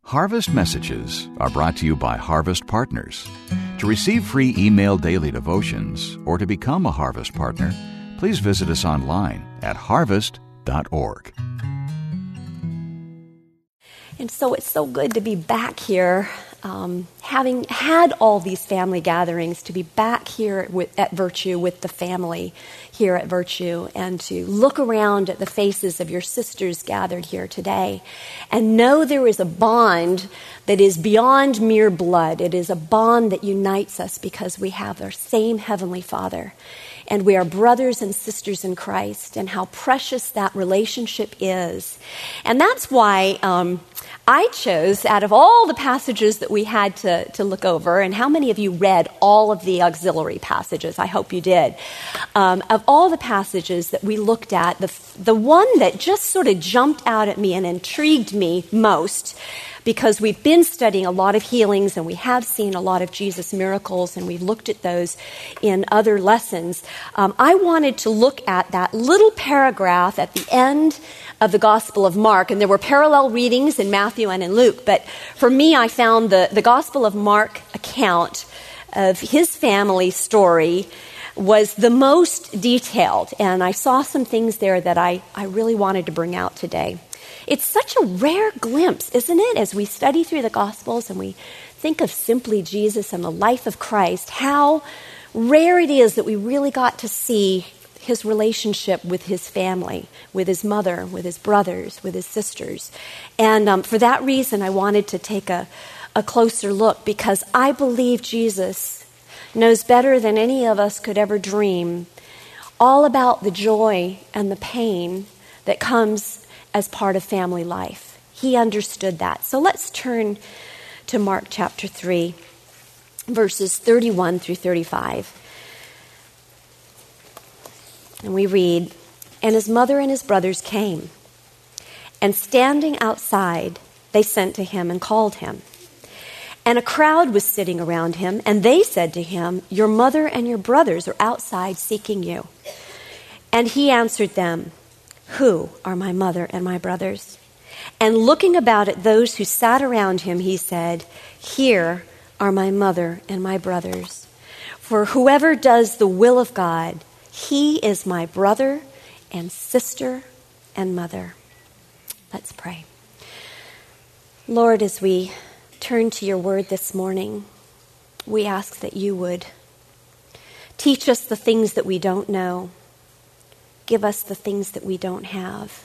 Harvest Messages are brought to you by Harvest Partners. To receive free email daily devotions or to become a Harvest Partner, please visit us online at harvest.org. And so it's so good to be back here, having had all these family gatherings, to be back here at Virtue with the family here at Virtue, and to look around at the faces of your sisters gathered here today and know there is a bond that is beyond mere blood. It is a bond that unites us because we have our same Heavenly Father. And we are brothers and sisters in Christ, and how precious that relationship is. And that's why I chose, out of all the passages that we had to look over, and how many of you read all of the auxiliary passages? I hope you did. Of all the passages that we looked at, the one that just sort of jumped out at me and intrigued me most, because we've been studying a lot of healings and we have seen a lot of Jesus miracles, and we've looked at those in other lessons. I wanted to look at that little paragraph at the end of the Gospel of Mark, and there were parallel readings in Matthew and in Luke, but for me I found the Gospel of Mark account of his family story was the most detailed, and I saw some things there that I really wanted to bring out today. It's such a rare glimpse, isn't it, as we study through the Gospels and we think of simply Jesus and the life of Christ, how rare it is that we really got to see his relationship with his family, with his mother, with his brothers, with his sisters. And for that reason, I wanted to take a closer look, because I believe Jesus knows better than any of us could ever dream all about the joy and the pain that comes as part of family life. He understood that. So let's turn to Mark chapter 3, verses 31 through 35. And we read, "And his mother and his brothers came, and standing outside, they sent to him and called him. And a crowd was sitting around him, and they said to him, 'Your mother and your brothers are outside seeking you.' And he answered them, 'Who are my mother and my brothers?' And looking about at those who sat around him, he said, 'Here are my mother and my brothers. For whoever does the will of God, he is my brother and sister and mother.'" Let's pray. Lord, as we turn to your word this morning, we ask that you would teach us the things that we don't know, give us the things that we don't have,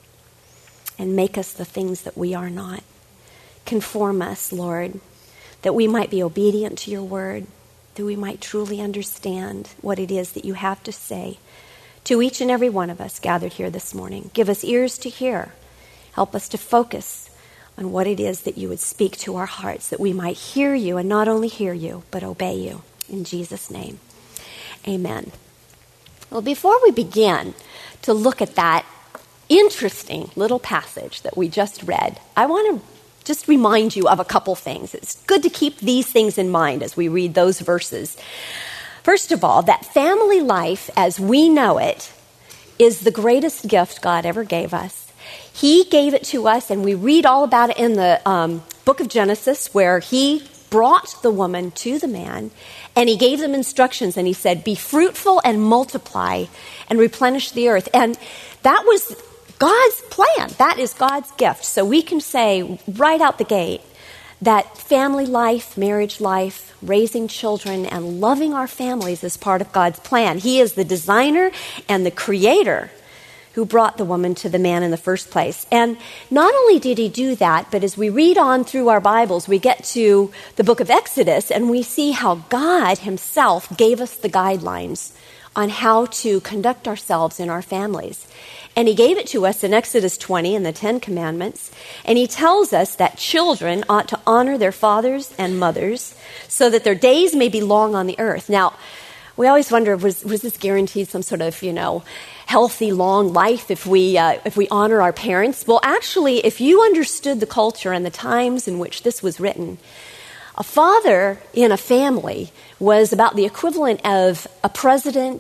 and make us the things that we are not. Conform us, Lord, that we might be obedient to your word, that we might truly understand what it is that you have to say to each and every one of us gathered here this morning. Give us ears to hear. Help us to focus on what it is that you would speak to our hearts, that we might hear you, and not only hear you, but obey you. In Jesus' name, amen. Well, before we begin to look at that interesting little passage that we just read, I want to just remind you of a couple things. It's good to keep these things in mind as we read those verses. First of all, that family life as we know it is the greatest gift God ever gave us. He gave it to us, and we read all about it in the book of Genesis, where he brought the woman to the man, and he gave them instructions, and he said, "Be fruitful and multiply and replenish the earth." And that was God's plan. That is God's gift. So we can say right out the gate that family life, marriage life, raising children, and loving our families is part of God's plan. He is the designer and the creator who brought the woman to the man in the first place. And not only did he do that, but as we read on through our Bibles, we get to the book of Exodus, and we see how God himself gave us the guidelines on how to conduct ourselves in our families. And he gave it to us in Exodus 20 in the 10 Commandments. And he tells us that children ought to honor their fathers and mothers so that their days may be long on the earth. Now, we always wonder, was this guaranteed some sort of, healthy, long life if we honor our parents? Well, actually, if you understood the culture and the times in which this was written, a father in a family was about the equivalent of a president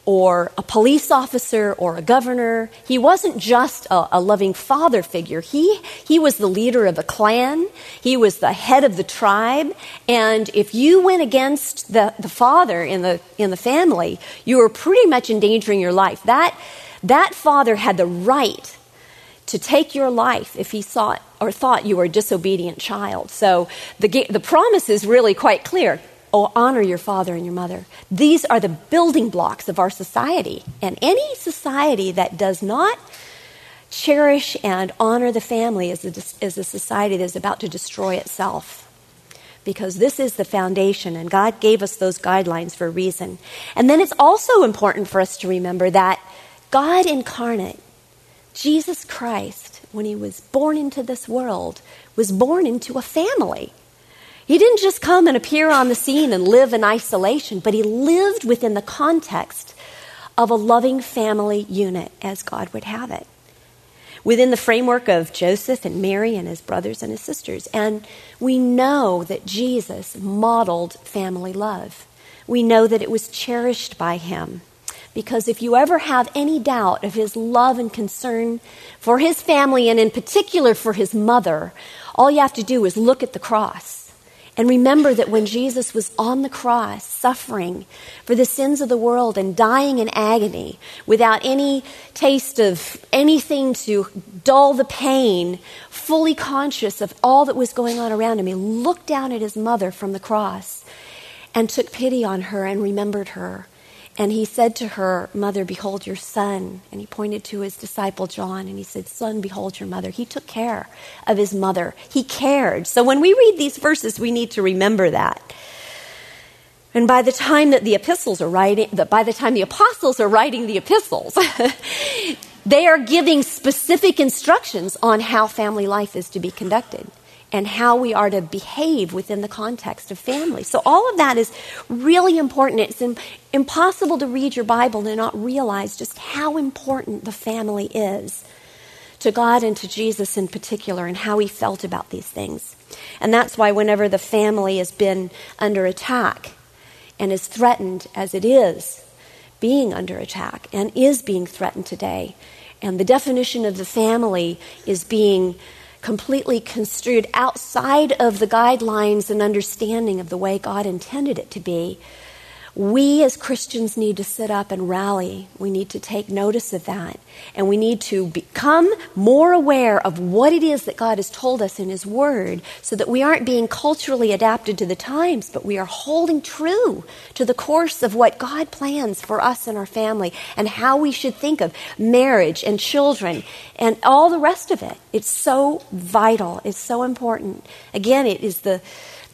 or a police officer or a governor. He wasn't just a loving father figure. He was the leader of a clan. He was the head of the tribe. And if you went against the father in the family, you were pretty much endangering your life. That father had the right to take your life if he sought or thought you were a disobedient child. So the promise is really quite clear. Oh, honor your father and your mother. These are the building blocks of our society. And any society that does not cherish and honor the family is a society that is about to destroy itself. Because this is the foundation, and God gave us those guidelines for a reason. And then it's also important for us to remember that God incarnate, Jesus Christ, when he was born into this world, was born into a family. He didn't just come and appear on the scene and live in isolation, but he lived within the context of a loving family unit as God would have it, within the framework of Joseph and Mary and his brothers and his sisters. And we know that Jesus modeled family love. We know that it was cherished by him, because if you ever have any doubt of his love and concern for his family, and in particular for his mother, all you have to do is look at the cross. And remember that when Jesus was on the cross, suffering for the sins of the world and dying in agony, without any taste of anything to dull the pain, fully conscious of all that was going on around him, he looked down at his mother from the cross and took pity on her and remembered her. And he said to her, "Mother, behold your son." And he pointed to his disciple John and he said, "Son, behold your mother." He took care of his mother. He cared. So when we read these verses, we need to remember that. And by the time that the apostles are writing the epistles, they are giving specific instructions on how family life is to be conducted and how we are to behave within the context of family. So all of that is really important. It's impossible to read your Bible and not realize just how important the family is to God and to Jesus in particular, and how he felt about these things. And that's why whenever the family has been under attack and is threatened, as it is being under attack and is being threatened today, and the definition of the family is being completely construed outside of the guidelines and understanding of the way God intended it to be, we as Christians need to sit up and rally. We need to take notice of that. And we need to become more aware of what it is that God has told us in his word, so that we aren't being culturally adapted to the times, but we are holding true to the course of what God plans for us and our family, and how we should think of marriage and children and all the rest of it. It's so vital. It's so important. Again, it is the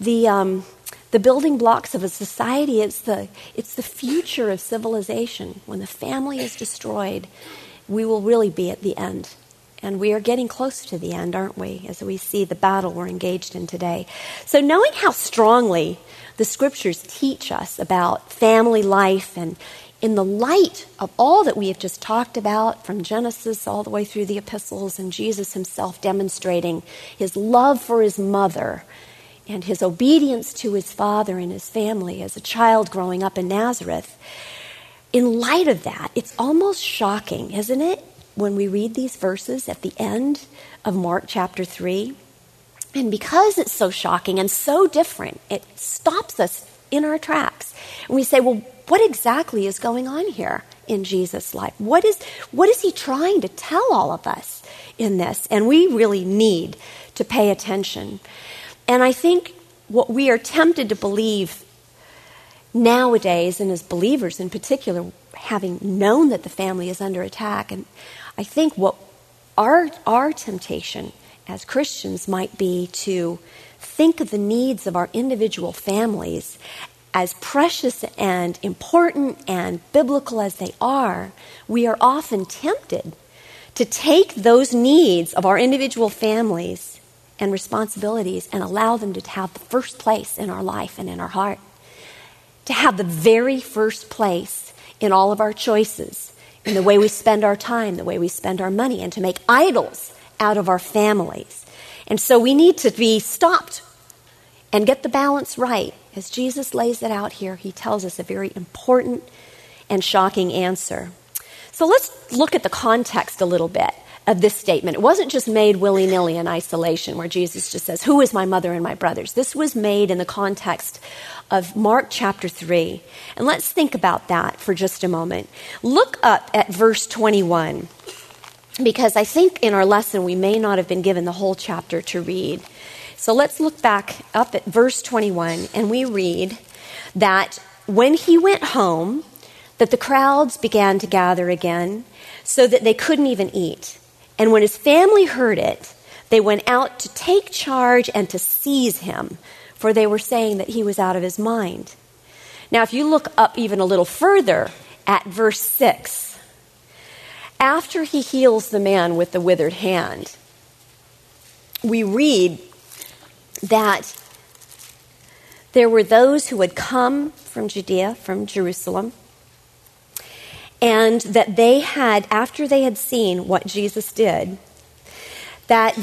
building blocks of a society. It's the future of civilization. When the family is destroyed, we will really be at the end. And we are getting close to the end, aren't we, as we see the battle we're engaged in today. So knowing how strongly the scriptures teach us about family life, and in the light of all that we have just talked about, from Genesis all the way through the epistles, and Jesus himself demonstrating his love for his mother and his obedience to his father and his family as a child growing up in Nazareth, in light of that, it's almost shocking, isn't it, when we read these verses at the end of Mark chapter 3? And because it's so shocking and so different, it stops us in our tracks. And we say, well, what exactly is going on here in Jesus' life? What is he trying to tell all of us in this? And we really need to pay attention. And I think what we are tempted to believe nowadays, and as believers in particular, having known that the family is under attack, and I think what our temptation as Christians might be to think of the needs of our individual families, as precious and important and biblical as they are, we are often tempted to take those needs of our individual families and responsibilities and allow them to have the first place in our life and in our heart, to have the very first place in all of our choices, in the way we spend our time, the way we spend our money, and to make idols out of our families. And so we need to be stopped and get the balance right. As Jesus lays it out here, he tells us a very important and shocking answer. So let's look at the context a little bit of this statement. It wasn't just made willy-nilly in isolation where Jesus just says, "Who is my mother and my brothers?" This was made in the context of Mark chapter 3. And let's think about that for just a moment. Look up at verse 21, because I think in our lesson we may not have been given the whole chapter to read. So let's look back up at verse 21, and we read that when he went home, that the crowds began to gather again, so that they couldn't even eat. And when his family heard it, they went out to take charge and to seize him, for they were saying that he was out of his mind. Now, if you look up even a little further at verse 6, after he heals the man with the withered hand, we read that there were those who had come from Judea, from Jerusalem, and that they had, after they had seen what Jesus did, that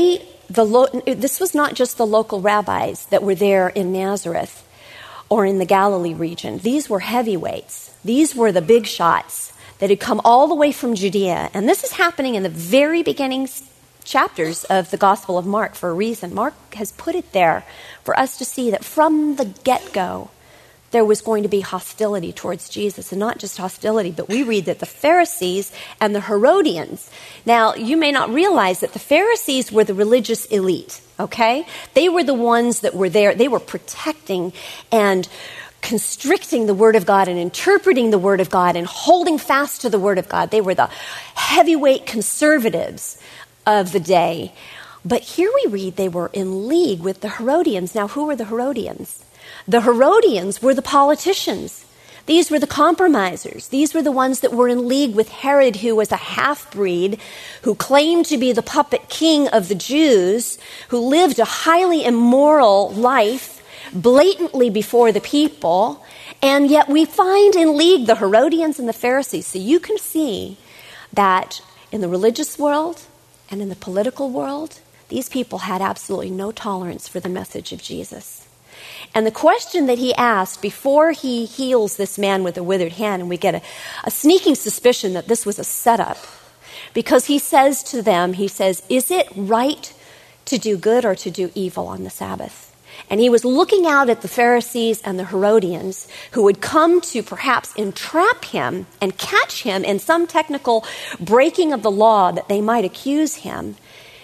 this was not just the local rabbis that were there in Nazareth or in the Galilee region. These were heavyweights. These were the big shots that had come all the way from Judea. And this is happening in the very beginning chapters of the Gospel of Mark for a reason. Mark has put it there for us to see that from the get-go, there was going to be hostility towards Jesus, and not just hostility, but we read that the Pharisees and the Herodians. Now, you may not realize that the Pharisees were the religious elite, okay? They were the ones that were there. They were protecting and constricting the Word of God and interpreting the Word of God and holding fast to the Word of God. They were the heavyweight conservatives of the day. But here we read they were in league with the Herodians. Now, who were the Herodians? The Herodians were the politicians. These were the compromisers. These were the ones that were in league with Herod, who was a half-breed, who claimed to be the puppet king of the Jews, who lived a highly immoral life, blatantly before the people, and yet we find in league the Herodians and the Pharisees. So you can see that in the religious world and in the political world, these people had absolutely no tolerance for the message of Jesus. And the question that he asked before he heals this man with a withered hand, and we get a sneaking suspicion that this was a setup, because he says to them, he says, "Is it right to do good or to do evil on the Sabbath?" And he was looking out at the Pharisees and the Herodians, who would come to perhaps entrap him and catch him in some technical breaking of the law that they might accuse him.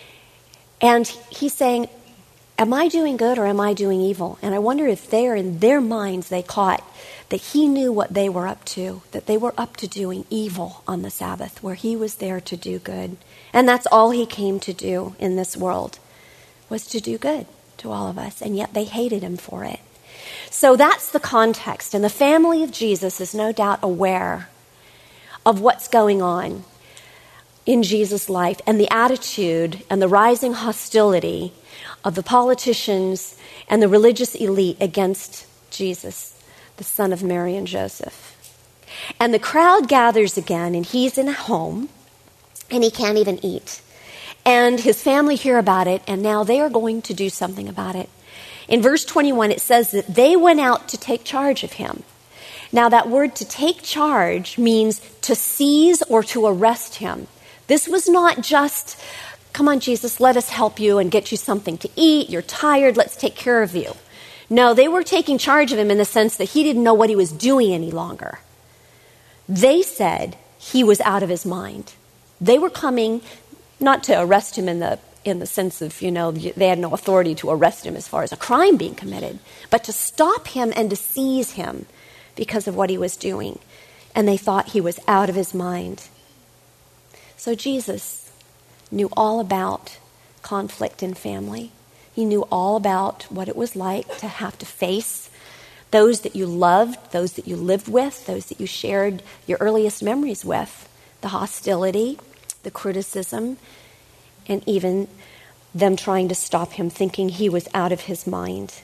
And he's saying, am I doing good or am I doing evil? And I wonder if there in their minds they caught that he knew what they were up to, that they were up to doing evil on the Sabbath, where he was there to do good. And that's all he came to do in this world, was to do good to all of us, and yet they hated him for it. So that's the context, and the family of Jesus is no doubt aware of what's going on in Jesus' life and the attitude and the rising hostility of the politicians and the religious elite against Jesus, the son of Mary and Joseph. And the crowd gathers again, and he's in a home, and he can't even eat. And his family hear about it, and now they are going to do something about it. In verse 21, it says that they went out to take charge of him. Now, that word to take charge means to seize or to arrest him. This was not just, come on, Jesus, let us help you and get you something to eat. You're tired. Let's take care of you. No, they were taking charge of him in the sense that he didn't know what he was doing any longer. They said he was out of his mind. They were coming not to arrest him in the sense of, they had no authority to arrest him as far as a crime being committed, but to stop him and to seize him because of what he was doing. And they thought he was out of his mind. So Jesus knew all about conflict in family. He knew all about what it was like to have to face those that you loved, those that you lived with, those that you shared your earliest memories with, the hostility, the criticism, and even them trying to stop him, thinking he was out of his mind.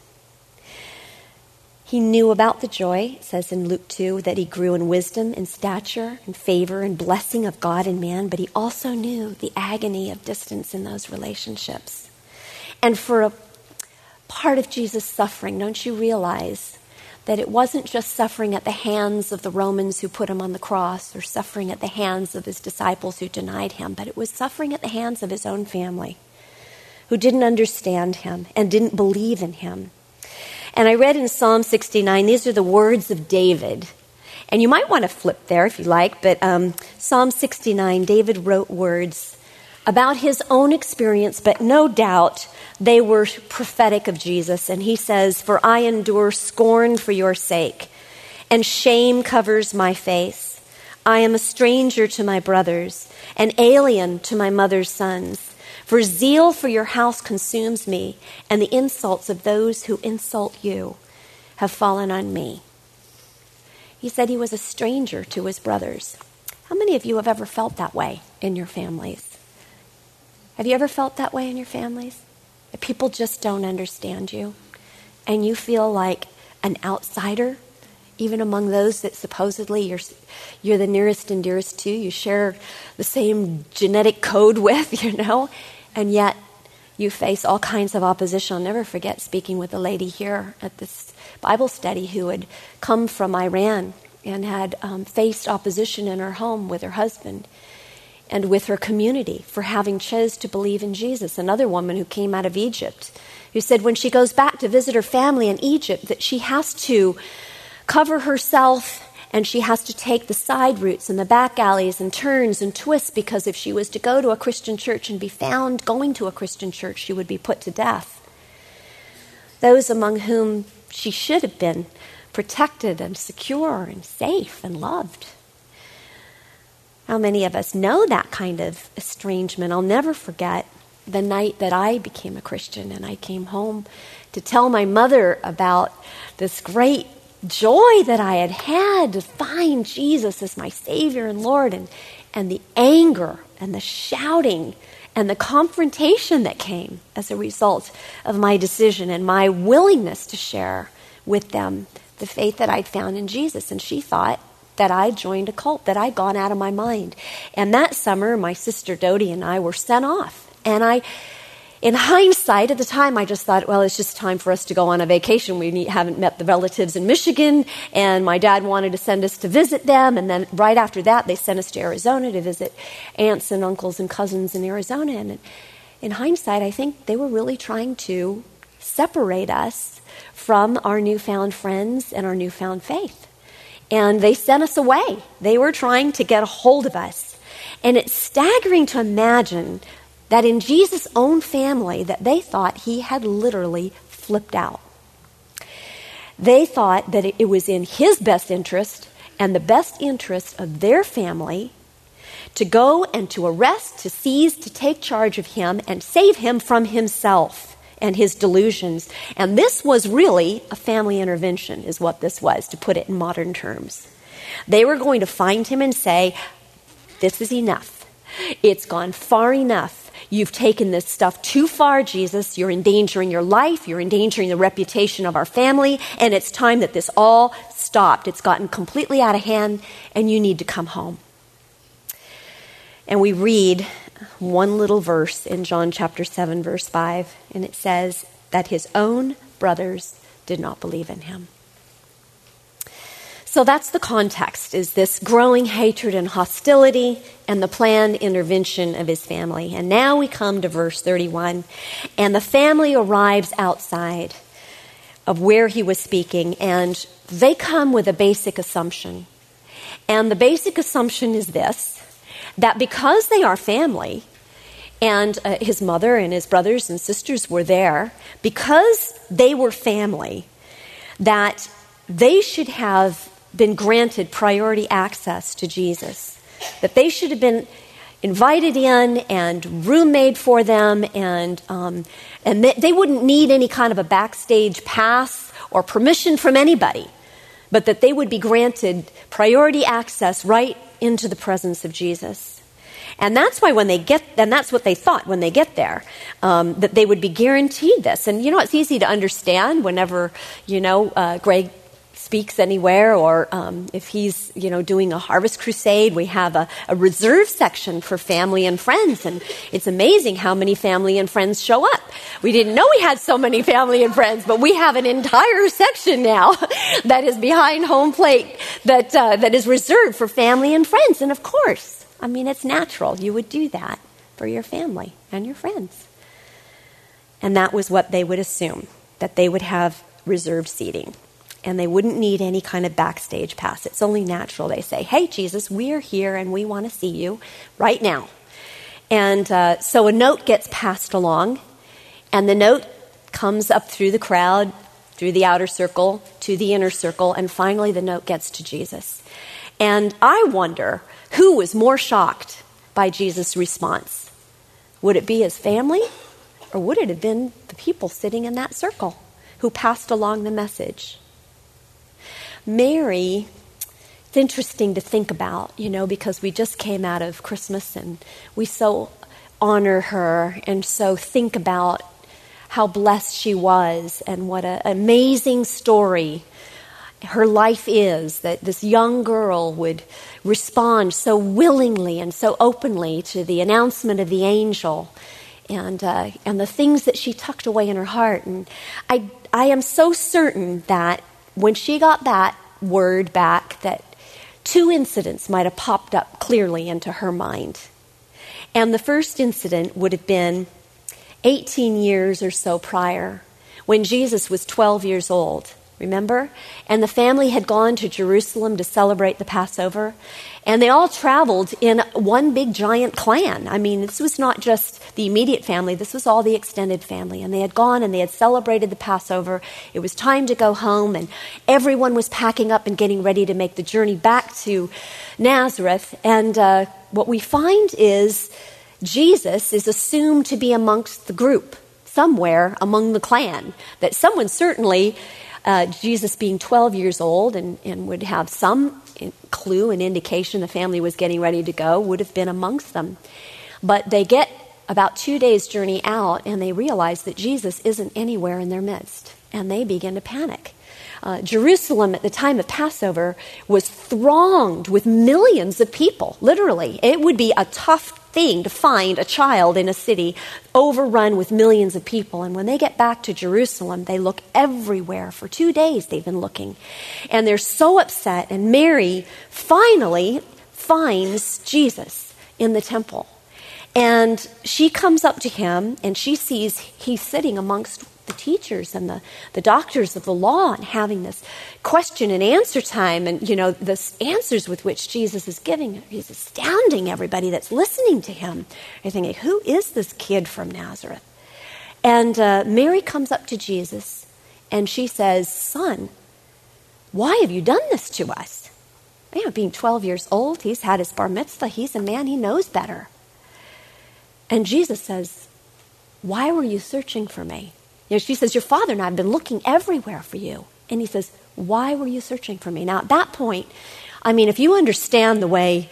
He knew about the joy, it says in Luke 2, that he grew in wisdom and stature and favor and blessing of God and man, but he also knew the agony of distance in those relationships. And for a part of Jesus' suffering, don't you realize that it wasn't just suffering at the hands of the Romans who put him on the cross or suffering at the hands of his disciples who denied him, but it was suffering at the hands of his own family who didn't understand him and didn't believe in him. And I read in Psalm 69, these are the words of David. And you might want to flip there if you like, but Psalm 69, David wrote words about his own experience, but no doubt they were prophetic of Jesus. And he says, "For I endure scorn for your sake, and shame covers my face. I am a stranger to my brothers, an alien to my mother's sons. For zeal for your house consumes me, and the insults of those who insult you have fallen on me." He said he was a stranger to his brothers. How many of you have ever felt that way in your families? Have you ever felt that way in your families? That people just don't understand you, and you feel like an outsider, even among those that supposedly you're the nearest and dearest to, you share the same genetic code with, and yet you face all kinds of opposition. I'll never forget speaking with a lady here at this Bible study who had come from Iran and had faced opposition in her home with her husband and with her community for having chose to believe in Jesus. Another woman who came out of Egypt who said when she goes back to visit her family in Egypt that she has to cover herself and she has to take the side routes and the back alleys and turns and twists, because if she was to go to a Christian church and be found going to a Christian church, she would be put to death. Those among whom she should have been protected and secure and safe and loved. How many of us know that kind of estrangement? I'll never forget the night that I became a Christian and I came home to tell my mother about this great joy that I had to find Jesus as my Savior and Lord, and the anger and the shouting and the confrontation that came as a result of my decision and my willingness to share with them the faith that I'd found in Jesus. And she thought that I joined a cult, that I'd gone out of my mind. And that summer, my sister Dodie and I were sent off. And in hindsight, at the time, I just thought, well, it's just time for us to go on a vacation. We haven't met the relatives in Michigan, and my dad wanted to send us to visit them. And then right after that, they sent us to Arizona to visit aunts and uncles and cousins in Arizona. And in hindsight, I think they were really trying to separate us from our newfound friends and our newfound faith. And they sent us away. They were trying to get a hold of us. And it's staggering to imagine that in Jesus' own family that they thought he had literally flipped out. They thought that it was in his best interest and the best interest of their family to go and to arrest, to seize, to take charge of him and save him from himself and his delusions. And this was really a family intervention, is what this was, to put it in modern terms. They were going to find him and say, "This is enough. It's gone far enough. You've taken this stuff too far, Jesus. You're endangering your life. You're endangering the reputation of our family. And it's time that this all stopped. It's gotten completely out of hand, and you need to come home." And we read one little verse in John chapter 7, verse 5, and it says that his own brothers did not believe in him. So that's the context, is this growing hatred and hostility and the planned intervention of his family. And now we come to verse 31, and the family arrives outside of where he was speaking, and they come with a basic assumption. And the basic assumption is this, that because they are family, and his mother and his brothers and sisters were there, because they were family, that they should have been granted priority access to Jesus, that they should have been invited in and room made for them, and they wouldn't need any kind of a backstage pass or permission from anybody, but that they would be granted priority access right into the presence of Jesus. And that's why and that's what they thought when they get there, that they would be guaranteed this. And it's easy to understand whenever, Greg speaks anywhere, or if he's, doing a harvest crusade, we have a reserve section for family and friends, and it's amazing how many family and friends show up. We didn't know we had so many family and friends, but we have an entire section now that is behind home plate that is reserved for family and friends. And of course, it's natural. You would do that for your family and your friends. And that was what they would assume, that they would have reserved seating. And they wouldn't need any kind of backstage pass. It's only natural. They say, hey, Jesus, we are here and we want to see you right now. And so a note gets passed along, and the note comes up through the crowd, through the outer circle, to the inner circle, and finally the note gets to Jesus. And I wonder who was more shocked by Jesus' response. Would it be his family, or would it have been the people sitting in that circle who passed along the message? Mary, it's interesting to think about, because we just came out of Christmas and we so honor her and so think about how blessed she was and what an amazing story her life is, that this young girl would respond so willingly and so openly to the announcement of the angel and the things that she tucked away in her heart. And I am so certain that when she got that word back, that two incidents might have popped up clearly into her mind. And the first incident would have been 18 years or so prior, when Jesus was 12 years old. Remember? And the family had gone to Jerusalem to celebrate the Passover. And they all traveled in one big giant clan. This was not just the immediate family. This was all the extended family. And they had gone and they had celebrated the Passover. It was time to go home. And everyone was packing up and getting ready to make the journey back to Nazareth. And what we find is Jesus is assumed to be amongst the group, somewhere among the clan. That someone certainly... Jesus being 12 years old and would have some clue and indication the family was getting ready to go, would have been amongst them. But they get about 2 days' journey out and they realize that Jesus isn't anywhere in their midst. And they begin to panic. Jerusalem at the time of Passover was thronged with millions of people, literally. It would be a tough thing to find a child in a city overrun with millions of people. And when they get back to Jerusalem, they look everywhere. For 2 days they've been looking. And they're so upset. And Mary finally finds Jesus in the temple. And she comes up to him and she sees he's sitting amongst the teachers and the doctors of the law and having this question and answer time, and the answers with which Jesus is giving, he's astounding everybody that's listening to him. They're thinking, who is this kid from Nazareth? And Mary comes up to Jesus and she says, son, why have you done this to us? Being 12 years old, he's had his bar mitzvah, he's a man, he knows better. And Jesus says, why were you searching for me? She says, your father and I have been looking everywhere for you. And he says, why were you searching for me? Now, at that point, if you understand the way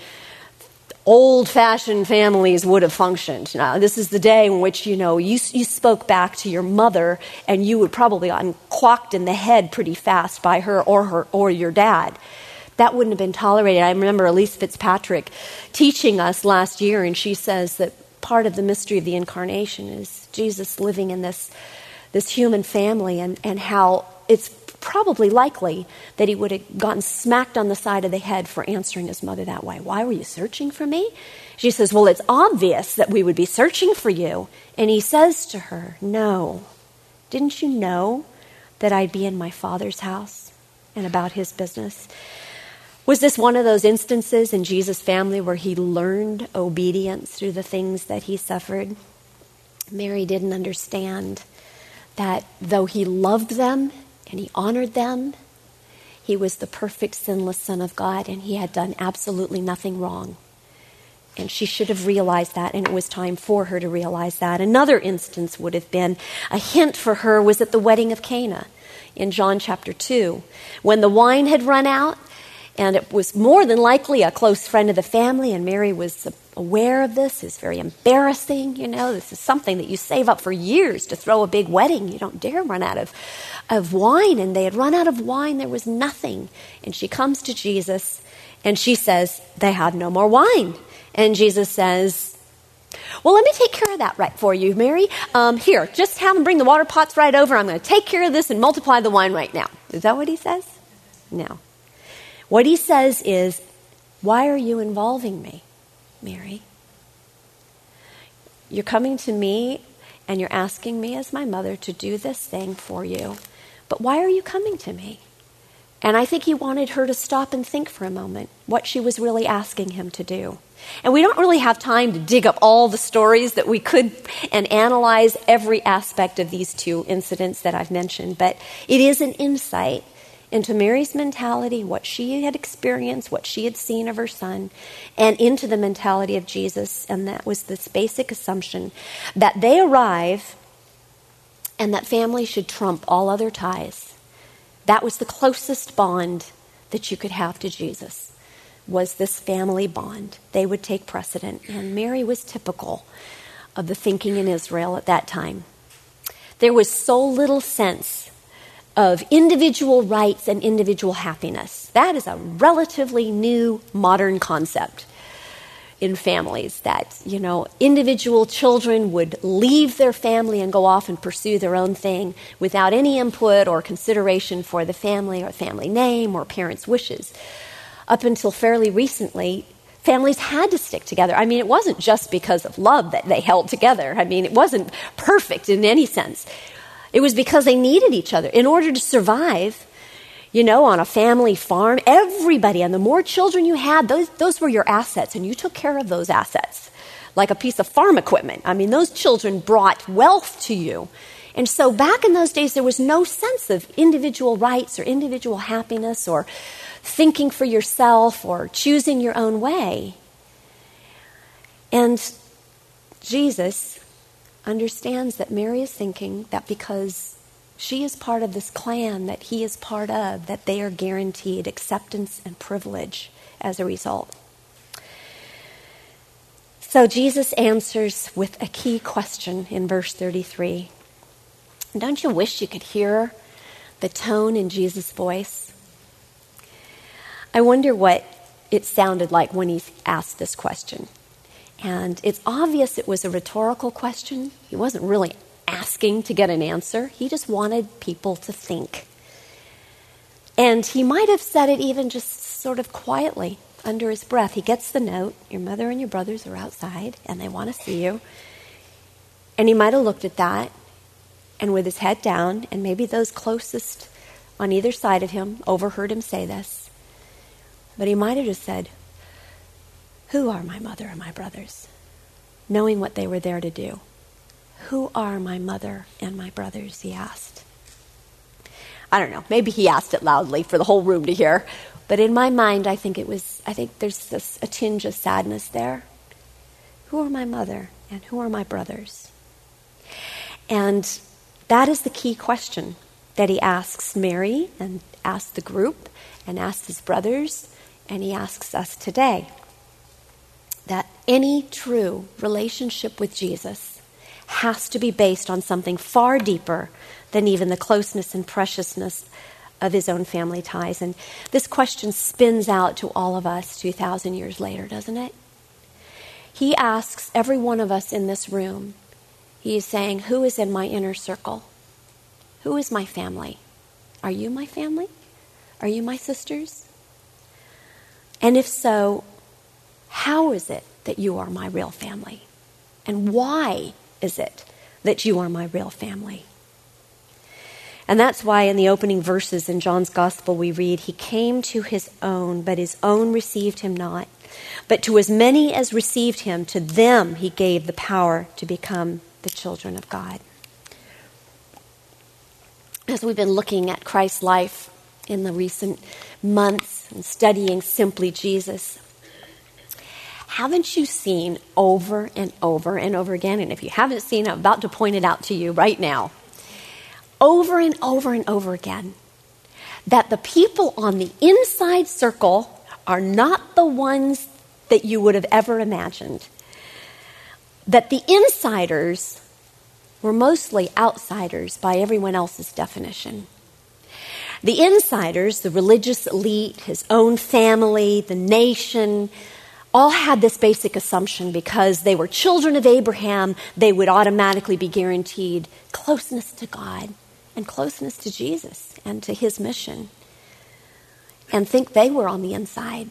old-fashioned families would have functioned. Now, this is the day in which, you spoke back to your mother and you would probably gotten clocked in the head pretty fast by her or your dad. That wouldn't have been tolerated. I remember Elise Fitzpatrick teaching us last year, and she says that part of the mystery of the incarnation is Jesus living in this human family, and how it's probably likely that he would have gotten smacked on the side of the head for answering his mother that way. Why were you searching for me? She says, well, it's obvious that we would be searching for you. And he says to her, no, didn't you know that I'd be in my Father's house and about his business? Was this one of those instances in Jesus' family where he learned obedience through the things that he suffered? Mary didn't understand that though he loved them and he honored them, he was the perfect sinless Son of God and he had done absolutely nothing wrong. And she should have realized that, and it was time for her to realize that. Another instance would have been, a hint for her was at the wedding of Cana in John chapter 2. When the wine had run out And it was more than likely a close friend of the family, and Mary was aware of this. It's very embarrassing, This is something that you save up for years to throw a big wedding. You don't dare run out of wine. And they had run out of wine. There was nothing. And she comes to Jesus, and she says, they have no more wine. And Jesus says, well, let me take care of that right for you, Mary. Here, just have them bring the water pots right over. I'm going to take care of this and multiply the wine right now. Is that what he says? No. What he says is, why are you involving me, Mary? You're coming to me and you're asking me as my mother to do this thing for you. But why are you coming to me? And I think he wanted her to stop and think for a moment what she was really asking him to do. And we don't really have time to dig up all the stories that we could and analyze every aspect of these two incidents that I've mentioned. But it is an insight into Mary's mentality, what she had experienced, what she had seen of her son, and into the mentality of Jesus. And that was this basic assumption that they arrive and that family should trump all other ties. That was the closest bond that you could have to Jesus, was this family bond. They would take precedent. And Mary was typical of the thinking in Israel at that time. There was so little sense of individual rights and individual happiness. That is a relatively new modern concept in families, that, individual children would leave their family and go off and pursue their own thing without any input or consideration for the family or family name or parents' wishes. Up until fairly recently, families had to stick together. I mean, it wasn't just because of love that they held together. I mean, it wasn't perfect in any sense. It was because they needed each other in order to survive. On a family farm, everybody, and the more children you had, those were your assets, and you took care of those assets like a piece of farm equipment. I mean, those children brought wealth to you. And so back in those days, there was no sense of individual rights or individual happiness or thinking for yourself or choosing your own way. And Jesus understands that Mary is thinking that because she is part of this clan that he is part of, that they are guaranteed acceptance and privilege as a result. So Jesus answers with a key question in verse 33. Don't you wish you could hear the tone in Jesus' voice? I wonder what it sounded like when he asked this question. And it's obvious it was a rhetorical question. He wasn't really asking to get an answer. He just wanted people to think. And he might have said it even just sort of quietly under his breath. He gets the note, your mother and your brothers are outside and they want to see you. And he might have looked at that and with his head down, and maybe those closest on either side of him overheard him say this. But he might have just said, who are my mother and my brothers? Knowing what they were there to do. Who are my mother and my brothers, he asked. I don't know, maybe he asked it loudly for the whole room to hear. But in my mind, I think there's a tinge of sadness there. Who are my mother and who are my brothers? And that is the key question that he asks Mary and asks the group and asks his brothers and he asks us today. That any true relationship with Jesus has to be based on something far deeper than even the closeness and preciousness of his own family ties. And this question spins out to all of us 2,000 years later, doesn't it? He asks every one of us in this room, he is saying, who is in my inner circle? Who is my family? Are you my family? Are you my sisters? And if so, how is it that you are my real family? And why is it that you are my real family? And that's why in the opening verses in John's Gospel we read, he came to his own, but his own received him not. But to as many as received him, to them he gave the power to become the children of God. As we've been looking at Christ's life in the recent months and studying Simply Jesus, haven't you seen over and over and over again, and if you haven't seen, I'm about to point it out to you right now, over and over and over again, that the people on the inside circle are not the ones that you would have ever imagined. That the insiders were mostly outsiders by everyone else's definition. The insiders, the religious elite, his own family, the nation, all had this basic assumption because they were children of Abraham, they would automatically be guaranteed closeness to God and closeness to Jesus and to his mission, and think they were on the inside.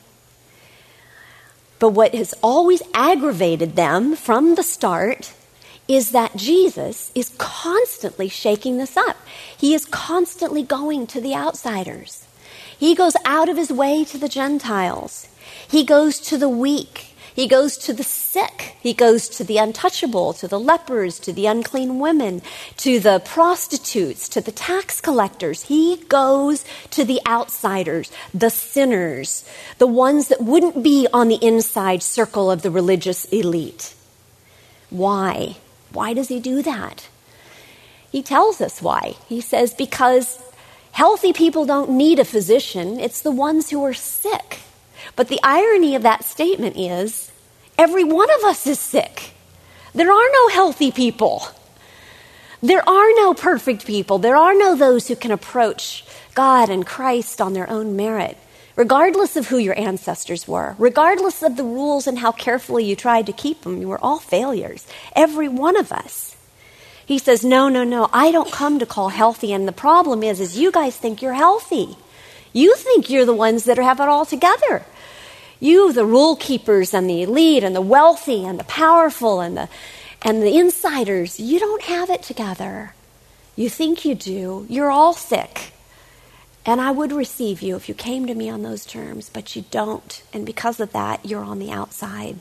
But what has always aggravated them from the start is that Jesus is constantly shaking this up. He is constantly going to the outsiders. He goes out of his way to the Gentiles. He goes to the weak. He goes to the sick. He goes to the untouchable, to the lepers, to the unclean women, to the prostitutes, to the tax collectors. He goes to the outsiders, the sinners, the ones that wouldn't be on the inside circle of the religious elite. Why? Why does he do that? He tells us why. He says, because healthy people don't need a physician. It's the ones who are sick. But the irony of that statement is, every one of us is sick. There are no healthy people. There are no perfect people. There are no those who can approach God and Christ on their own merit, regardless of who your ancestors were, regardless of the rules and how carefully you tried to keep them. You were all failures, every one of us. He says, no, I don't come to call healthy. And the problem is you guys think you're healthy. You think you're the ones that have it all together. You, the rule keepers and the elite and the wealthy and the powerful and the insiders, you don't have it together. You think you do. You're all sick. And I would receive you if you came to me on those terms, but you don't. And because of that, you're on the outside.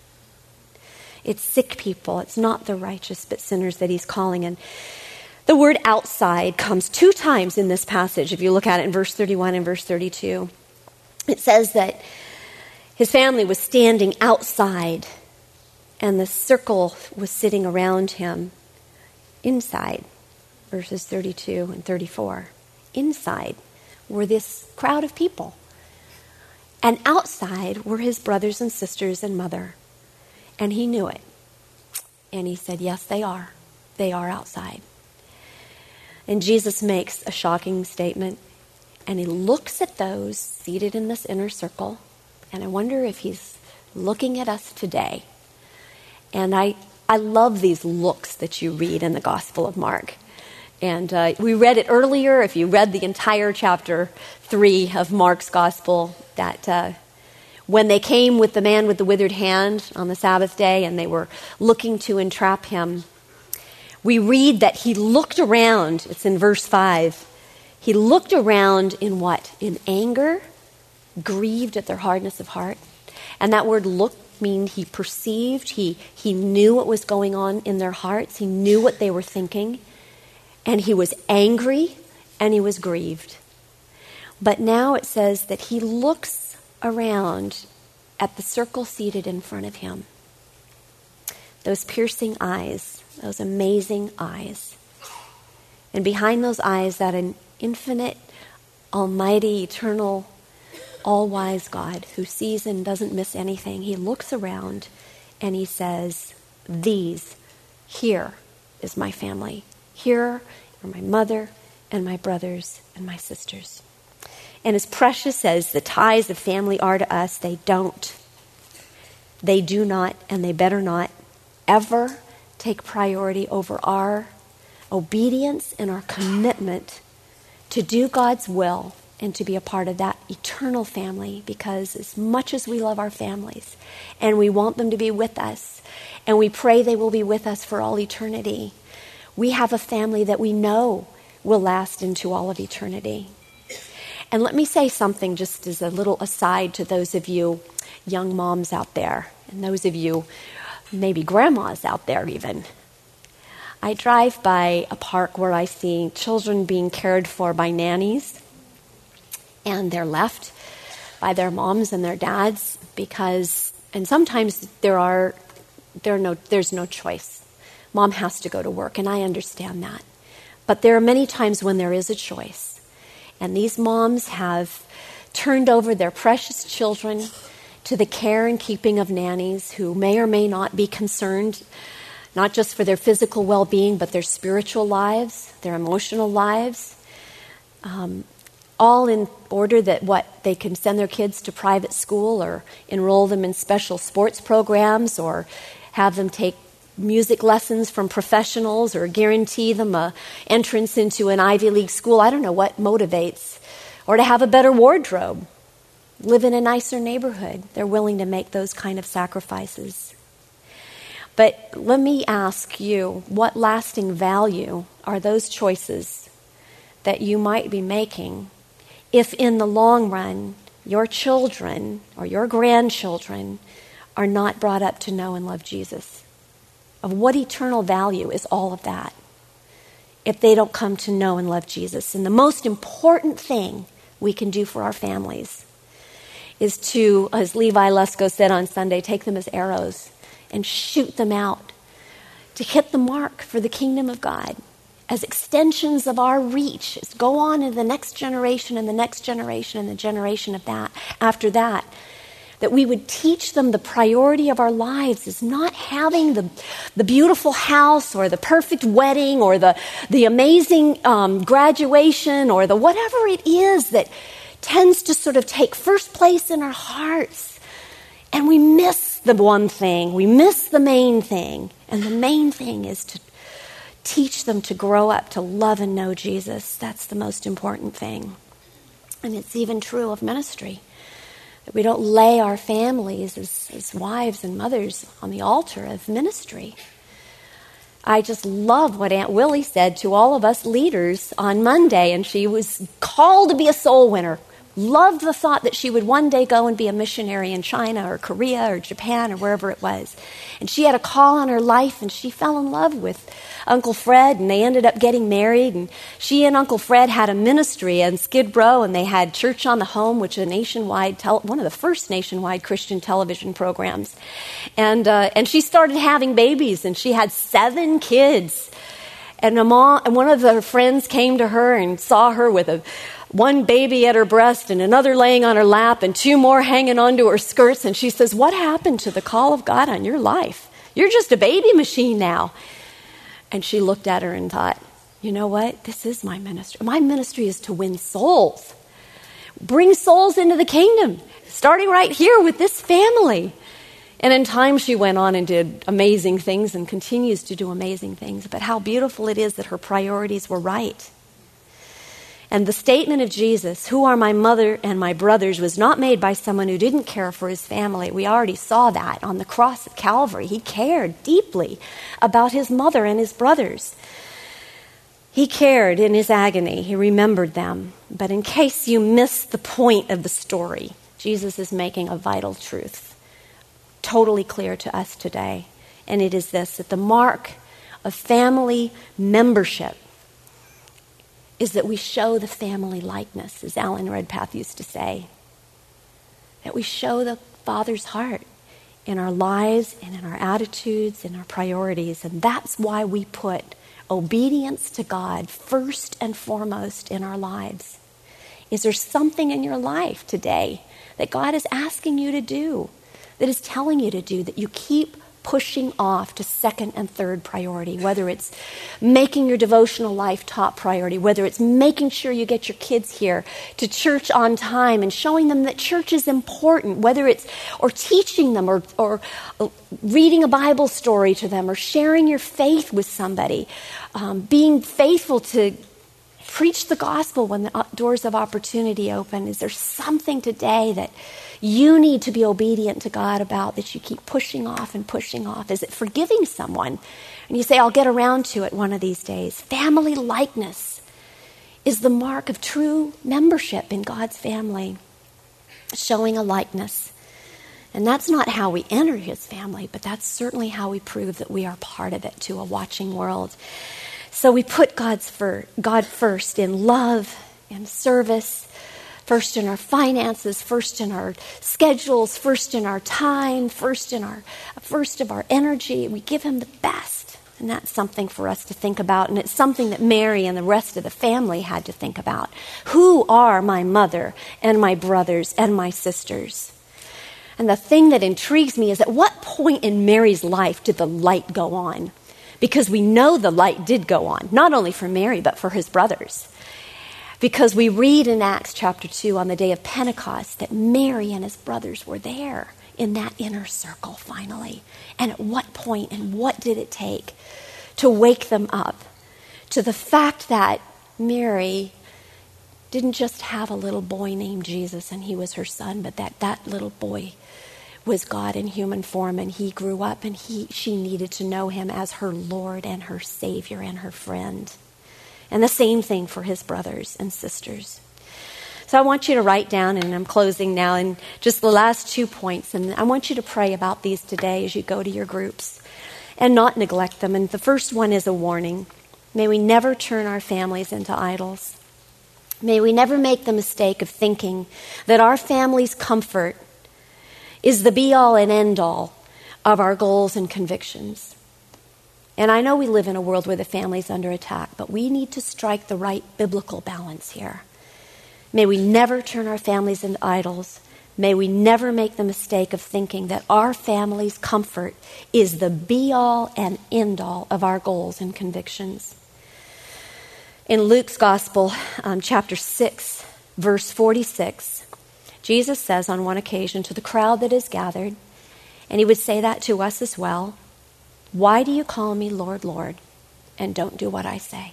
It's sick people. It's not the righteous, but sinners that he's calling. And the word outside comes 2 times in this passage. If you look at it in verse 31 and verse 32, it says that his family was standing outside and the circle was sitting around him inside. Verses 32 and 34. Inside were this crowd of people. And outside were his brothers and sisters and mother. And he knew it. And he said, yes, they are. They are outside. And Jesus makes a shocking statement. And he looks at those seated in this inner circle. And I wonder if he's looking at us today. And I love these looks that you read in the Gospel of Mark. And we read it earlier. If you read the entire chapter 3 of Mark's Gospel, that when they came with the man with the withered hand on the Sabbath day and they were looking to entrap him, we read that he looked around. It's in verse 5. He looked around in what? In anger, grieved at their hardness of heart. And that word look means he perceived, he knew what was going on in their hearts. He knew what they were thinking. And he was angry and he was grieved. But now it says that he looks around at the circle seated in front of him. Those piercing eyes, those amazing eyes. And behind those eyes, that an infinite, almighty, eternal, all-wise God who sees and doesn't miss anything. He looks around and he says, here is my family. Here are my mother and my brothers and my sisters. And as precious as the ties of family are to us, they do not, and they better not ever take priority over our obedience and our commitment to do God's will and to be a part of that eternal family, because as much as we love our families and we want them to be with us and we pray they will be with us for all eternity, we have a family that we know will last into all of eternity. And let me say something just as a little aside to those of you young moms out there, and those of you maybe grandmas out there even. I drive by a park where I see children being cared for by nannies, and they're left by their moms and their dads because, and sometimes there's no choice. Mom has to go to work, and I understand that. But there are many times when there is a choice. And these moms have turned over their precious children to the care and keeping of nannies who may or may not be concerned, not just for their physical well-being, but their spiritual lives, their emotional lives, all in order that they can send their kids to private school or enroll them in special sports programs or have them take music lessons from professionals or guarantee them an entrance into an Ivy League school. I don't know what motivates. Or to have a better wardrobe, live in a nicer neighborhood. They're willing to make those kind of sacrifices. But let me ask you, what lasting value are those choices that you might be making if in the long run your children or your grandchildren are not brought up to know and love Jesus? Of what eternal value is all of that if they don't come to know and love Jesus? And the most important thing we can do for our families is to, as Levi Lusko said on Sunday, take them as arrows and shoot them out to hit the mark for the kingdom of God as extensions of our reach. Go on in the next generation and the next generation and the generation of that after that. That we would teach them the priority of our lives is not having the beautiful house or the perfect wedding or the amazing graduation or the whatever it is that tends to sort of take first place in our hearts. And we miss the one thing. We miss the main thing. And the main thing is to teach them to grow up to love and know Jesus. That's the most important thing. And it's even true of ministry. That we don't lay our families as wives and mothers on the altar of ministry. I just love what Aunt Willie said to all of us leaders on Monday, and she was called to be a soul winner. Loved the thought that she would one day go and be a missionary in China or Korea or Japan or wherever it was. And she had a call on her life, and she fell in love with Uncle Fred, and they ended up getting married. And she and Uncle Fred had a ministry in Skid Row, and they had Church on the Home, which is a nationwide, one of the first nationwide Christian television programs. And she started having babies, and she had 7 kids. And one of her friends came to her and saw her with one baby at her breast and another laying on her lap and 2 more hanging onto her skirts. And she says, "What happened to the call of God on your life? You're just a baby machine now." And she looked at her and thought, you know what? This is my ministry. My ministry is to win souls. Bring souls into the kingdom, starting right here with this family. And in time, she went on and did amazing things and continues to do amazing things. But how beautiful it is that her priorities were right. And the statement of Jesus, "Who are my mother and my brothers," was not made by someone who didn't care for his family. We already saw that on the cross of Calvary. He cared deeply about his mother and his brothers. He cared in his agony. He remembered them. But in case you missed the point of the story, Jesus is making a vital truth totally clear to us today. And it is this, that the mark of family membership is that we show the family likeness, as Alan Redpath used to say. That we show the Father's heart in our lives and in our attitudes and our priorities. And that's why we put obedience to God first and foremost in our lives. Is there something in your life today that God is asking you to do, that is telling you to do, that you keep pushing off to second and third priority, whether it's making your devotional life top priority, whether it's making sure you get your kids here to church on time and showing them that church is important, whether it's or teaching them or reading a Bible story to them or sharing your faith with somebody, being faithful to preach the gospel when the doors of opportunity open. Is there something today that you need to be obedient to God about, that you keep pushing off and pushing off? Is it forgiving someone? And you say, I'll get around to it one of these days. Family likeness is the mark of true membership in God's family, showing a likeness. And that's not how we enter his family, but that's certainly how we prove that we are part of it to a watching world. So we put God first in love and service, first in our finances, first in our schedules, first in our time, first of our energy. We give him the best. And that's something for us to think about, and it's something that Mary and the rest of the family had to think about. Who are my mother and my brothers and my sisters? And the thing that intrigues me is at what point in Mary's life did the light go on? Because we know the light did go on, not only for Mary, but for his brothers. Because we read in Acts chapter 2 on the day of Pentecost that Mary and his brothers were there in that inner circle finally. And at what point and what did it take to wake them up to the fact that Mary didn't just have a little boy named Jesus and he was her son, but that little boy was God in human form, and he grew up and she needed to know him as her Lord and her Savior and her friend. And the same thing for his brothers and sisters. So I want you to write down, and I'm closing now, and just the last 2 points, and I want you to pray about these today as you go to your groups and not neglect them. And the first one is a warning. May we never turn our families into idols. May we never make the mistake of thinking that our family's comfort is the be-all and end-all of our goals and convictions. And I know we live in a world where the family's under attack, but we need to strike the right biblical balance here. May we never turn our families into idols. May we never make the mistake of thinking that our family's comfort is the be-all and end-all of our goals and convictions. In Luke's Gospel, chapter 6, verse 46, Jesus says on one occasion to the crowd that is gathered, and he would say that to us as well, "Why do you call me Lord, Lord, and don't do what I say?"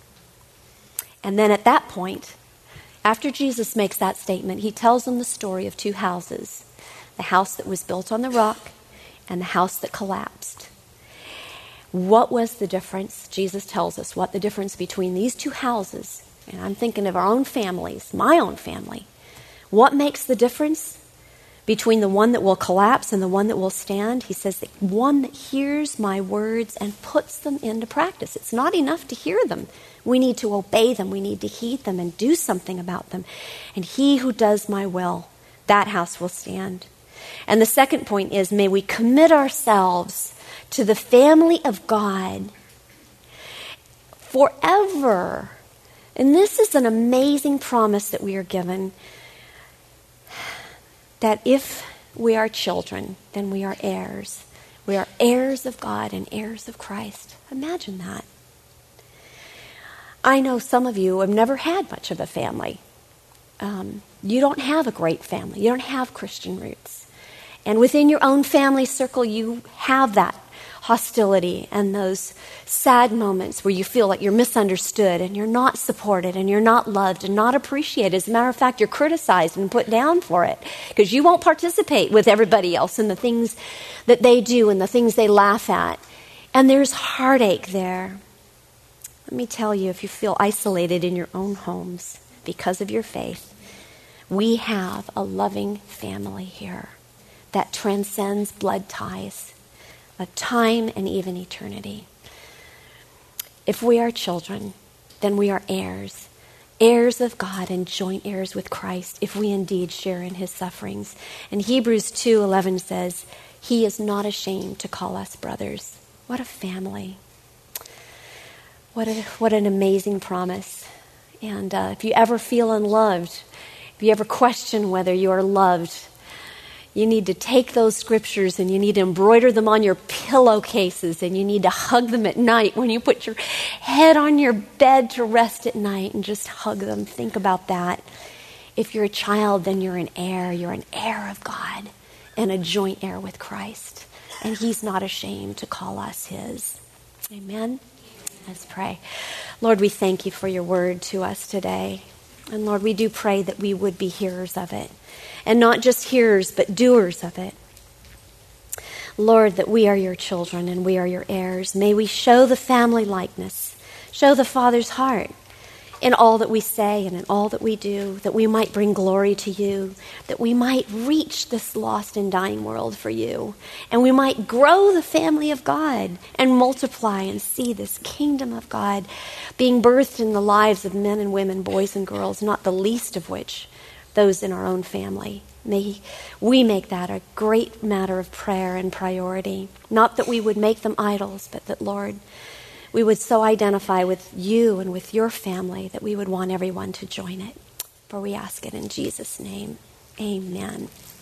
And then at that point, after Jesus makes that statement, he tells them the story of 2 houses, the house that was built on the rock and the house that collapsed. What was the difference? Jesus tells us what the difference between these 2 houses, and I'm thinking of our own families, my own family. What makes the difference between the one that will collapse and the one that will stand? He says, the one that hears my words and puts them into practice. It's not enough to hear them. We need to obey them. We need to heed them and do something about them. And he who does my will, that house will stand. And the second point is, may we commit ourselves to the family of God forever. And this is an amazing promise that we are given, that if we are children, then we are heirs. We are heirs of God and heirs of Christ. Imagine that. I know some of you have never had much of a family. You don't have a great family. You don't have Christian roots. And within your own family circle, you have that hostility and those sad moments where you feel like you're misunderstood and you're not supported and you're not loved and not appreciated. As a matter of fact, you're criticized and put down for it because you won't participate with everybody else in the things that they do and the things they laugh at. And there's heartache there. Let me tell you, if you feel isolated in your own homes because of your faith, we have a loving family here that transcends blood ties of time and even eternity. If we are children, then we are heirs, heirs of God and joint heirs with Christ if we indeed share in his sufferings. And Hebrews 2:11 says, he is not ashamed to call us brothers. What a family. What an amazing promise. And if you ever feel unloved, if you ever question whether you are loved, you need to take those scriptures and you need to embroider them on your pillowcases and you need to hug them at night when you put your head on your bed to rest at night and just hug them. Think about that. If you're a child, then you're an heir. You're an heir of God and a joint heir with Christ. And he's not ashamed to call us his. Amen? Let's pray. Lord, we thank you for your word to us today. And Lord, we do pray that we would be hearers of it. And not just hearers, but doers of it. Lord, that we are your children and we are your heirs. May we show the family likeness, show the Father's heart in all that we say and in all that we do, that we might bring glory to you, that we might reach this lost and dying world for you, and we might grow the family of God and multiply and see this kingdom of God being birthed in the lives of men and women, boys and girls, not the least of which those in our own family. May we make that a great matter of prayer and priority. Not that we would make them idols, but that, Lord, we would so identify with you and with your family that we would want everyone to join it. For we ask it in Jesus' name. Amen.